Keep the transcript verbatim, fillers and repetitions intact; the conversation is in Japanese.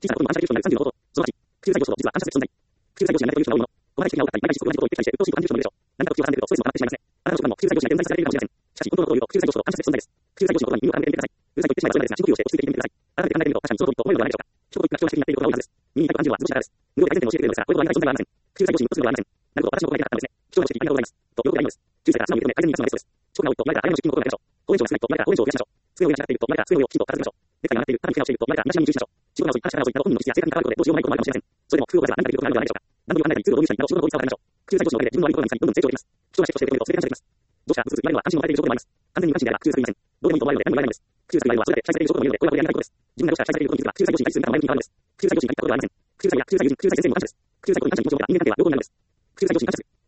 小さなことにも反射できる人になるさんじゅうのこと。そのはち、複数作業所と実は反射する存在。複数作業者になりたいという人が多いもの。この配置的な多かったり、毎日ことを理解して、うっとうしいご感じる人もいるでしょう。何かと気を挟んでいるとストレスも溜まってしまいますね。あなたの職場も複数作業者に限定されているかもしれません。しかし、本当のことを言うと、複数作業所と反射する存在です。複数作業者の言葉に耳を傾けてみてください。うるさいと言ってしまえばそれまでですが、深呼吸をして落ち着いて聞いてみてください。改めて考えてみると、確かにその通りと思えるのではないでしょうか。一言言って人が人になっていることが多いはずです。耳に痛く感じるのは図星ながらです。無料で改善点を教えてくれるのですが、これとは似た存在はありません。複数作業者にうっとするのではありません。なるほど、私のことが言いたかったのですね。貴重なご指摘ありがとうございます。と、よくあります。中世から足を認め改善に生かすのがベストです。職が多いと、前から相手の出勤のことをやりましょう。公演長が少ないと、前から公演長を増やしましょう。机を上に間違っていると、前から机の上をきちんと片付けましょう。ネクタイが上がっている、肩にケアをしていると、前から身だしなみに注意しましょう。仕事などといった話し合いなどといった本人の質や生活に関わることでどうしようもないこともあるかもしれません。それでも、工夫を加えれば何かできることがあるのではないでしょうか。何度も考えたり、ツールを導入したりなど、仕事の効率化を図りましょう。複数作業所のおかげで自分の悪いところが見つかり、どんどん成長できます。貴重な指摘をしてくれると、それで感謝できます。どうした、うつうつ言われるのは安心を与えている証拠でもあります。完全に無関心であれば、複数作りません。どうでもいいと思われるので何も言われないのです。複数作言われるのは、それで期待されている証拠でもいいので、これはこれやりたいことです。自分がどうしたら期待されていることに気づくが、複数作業所に対する見方の前向きに変わるのです。複数作業所に限ったことではありません。複数作業や複数作業人、複数作業先生にも感謝です。複数作業に感謝に気持ちを持てば人間関係は良好になるのです。複数作業所に感謝する。